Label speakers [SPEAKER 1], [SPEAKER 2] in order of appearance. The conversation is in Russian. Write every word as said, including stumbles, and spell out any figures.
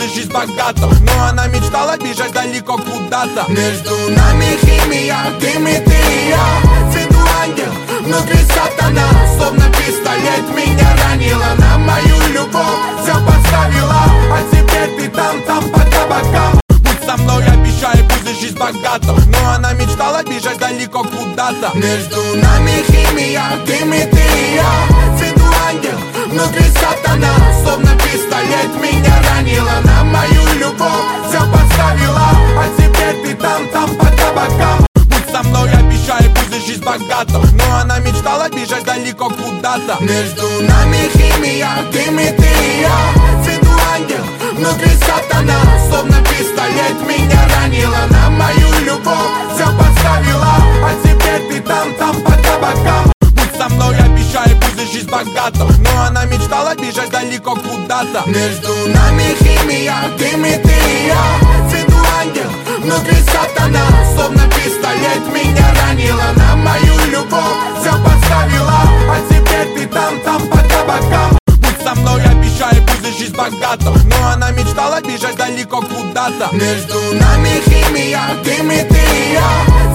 [SPEAKER 1] будет жизнь богата. Но она мечтала бежать далеко куда-то. Между нами химия, ты и я. С виду ангел, внутри сатана. Словно пистолет меня ранила. На мою любовь все поставила. А теперь ты там, там по кабакам. Будь со мной, обещаю, будет жизнь богата. Но она мечтала бежать далеко куда-то. Между нами химия, ты и я. С виду ангел, внутри сатана. Словно пистолет меня ранила. На мою любовь все поставила. А теперь ты там, там по кабакам. Будь со мной, обещаю, будет жизнь богата. Но она мечтала бежать далеко куда-то. Между нами химия, ты и я. С виду ангел, внутри сатана. Словно пистолет меня ранила. На мою любовь все поставила. А теперь ты там, там по кабакам. Будь со мной, обещаю, будет жизнь богата. Но она мечтала бежать далеко куда-то. Между нами химия, ты и я. С виду ангел, внутри сатана. Словно пистолет меня ранила. На мою любовь все поставила. А теперь ты там, там по кабакам. Будь со мной, обещаю, будет жизнь богата. Но она мечтала бежать далеко куда-то. Между нами химия, ты и я.